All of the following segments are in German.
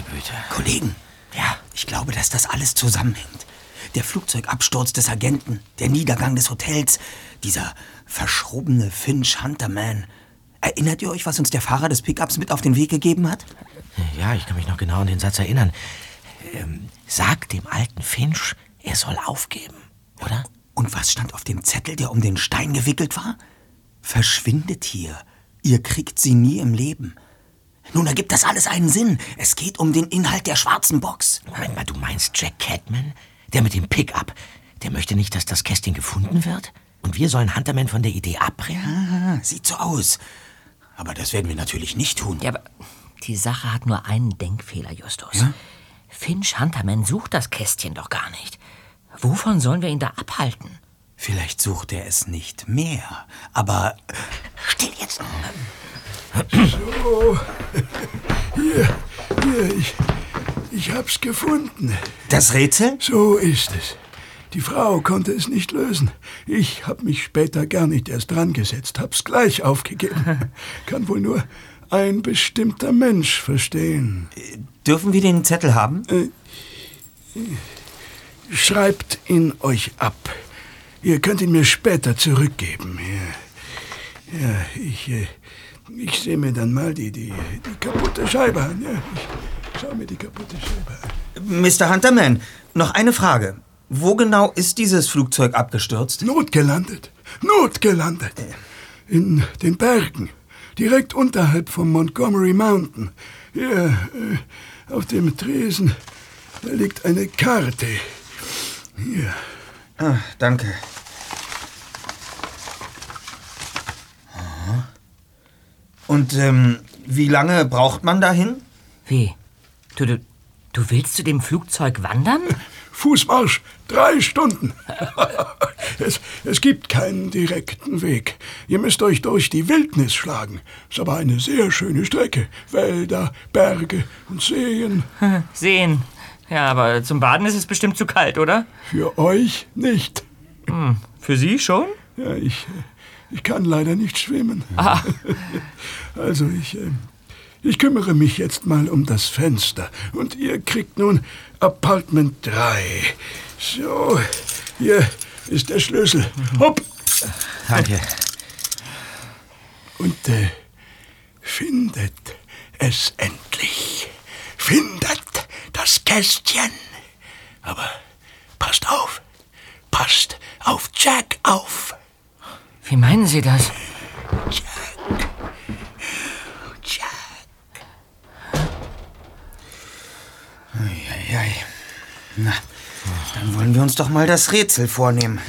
Güte. Kollegen, ja, ich glaube, dass das alles zusammenhängt. Der Flugzeugabsturz des Agenten, der Niedergang des Hotels, dieser verschrobene Finch Hunterman. Erinnert ihr euch, was uns der Fahrer des Pickups mit auf den Weg gegeben hat? Ja, ich kann mich noch genau an den Satz erinnern. Sag dem alten Finch, er soll aufgeben, oder? Und was stand auf dem Zettel, der um den Stein gewickelt war? Verschwindet hier. Ihr kriegt sie nie im Leben. Nun ergibt das alles einen Sinn. Es geht um den Inhalt der schwarzen Box. Moment mal, du meinst Jack Catman? Der mit dem Pickup? Der möchte nicht, dass das Kästchen gefunden wird? Und wir sollen Hunterman von der Idee abbringen? Ja, sieht so aus. Aber das werden wir natürlich nicht tun. Ja, aber die Sache hat nur einen Denkfehler, Justus. Ja? Finch Hunterman sucht das Kästchen doch gar nicht. Wovon sollen wir ihn da abhalten? Vielleicht sucht er es nicht mehr, aber... Still jetzt! So, hier, ich hab's gefunden. Das Rätsel? So ist es. Die Frau konnte es nicht lösen. Ich hab mich später gar nicht erst dran gesetzt, hab's gleich aufgegeben. Kann wohl nur ein bestimmter Mensch verstehen. Dürfen wir den Zettel haben? Schreibt ihn euch ab. Ihr könnt ihn mir später zurückgeben. Ja, ich sehe mir dann mal die kaputte Scheibe an. Ja, ich schau mir die kaputte Scheibe an. Mr. Hunterman, noch eine Frage. Wo genau ist dieses Flugzeug abgestürzt? Notgelandet. In den Bergen. Direkt unterhalb vom Montgomery Mountain. Hier, auf dem Tresen, da liegt eine Karte. Hier. Ah, danke. Und wie lange braucht man dahin? Wie? Du willst zu dem Flugzeug wandern? Fußmarsch, 3 Stunden. Es gibt keinen direkten Weg. Ihr müsst euch durch die Wildnis schlagen. Ist aber eine sehr schöne Strecke. Wälder, Berge und Seen. Seen. Ja, aber zum Baden ist es bestimmt zu kalt, oder? Für euch nicht. Für Sie schon? Ja, ich kann leider nicht schwimmen. Ah. Also ich kümmere mich jetzt mal um das Fenster. Und ihr kriegt nun Apartment 3. So, hier ist der Schlüssel. Hopp! Danke. Und findet es endlich. Findet das Kästchen. Aber passt auf. Passt auf Jack auf. Wie meinen Sie das? Jack. Eieiei. Na, dann wollen wir uns doch mal das Rätsel vornehmen.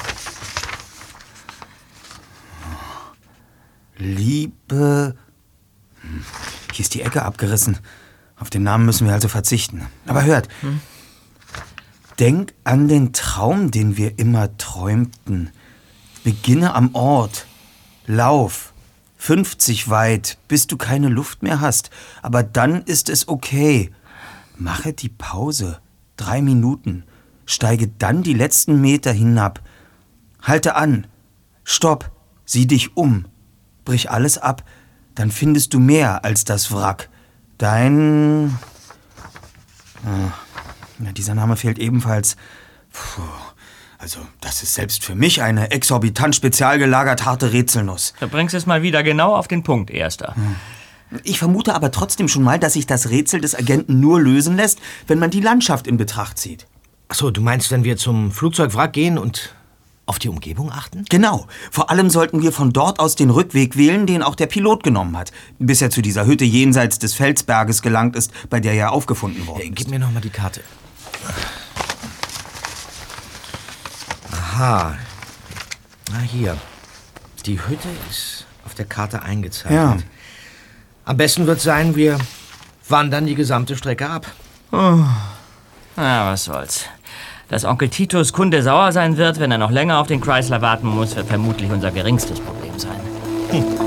Liebe... Hier ist die Ecke abgerissen. Auf den Namen müssen wir also verzichten. Aber hört, denk an den Traum, den wir immer träumten. Beginne am Ort. Lauf. 50 weit, bis du keine Luft mehr hast. Aber dann ist es okay. Mache die Pause. 3 Minuten. Steige dann die letzten Meter hinab. Halte an. Stopp. Sieh dich um. Brich alles ab. Dann findest du mehr als das Wrack. Dein... Ja, dieser Name fehlt ebenfalls. Puh. Also, das ist selbst für mich eine exorbitant spezial gelagert harte Rätselnuss. Du bringst es mal wieder genau auf den Punkt, Erster. Ich vermute aber trotzdem schon mal, dass sich das Rätsel des Agenten nur lösen lässt, wenn man die Landschaft in Betracht zieht. Achso, du meinst, wenn wir zum Flugzeugwrack gehen und auf die Umgebung achten? Genau. Vor allem sollten wir von dort aus den Rückweg wählen, den auch der Pilot genommen hat, bis er zu dieser Hütte jenseits des Felsberges gelangt ist, bei der er aufgefunden worden ist. Gib mir noch mal die Karte. Aha. Na hier. Die Hütte ist auf der Karte eingezeichnet. Ja. Am besten wird sein, wir wandern die gesamte Strecke ab. Na, was soll's. Dass Onkel Titus Kunde sauer sein wird, wenn er noch länger auf den Chrysler warten muss, wird vermutlich unser geringstes Problem sein.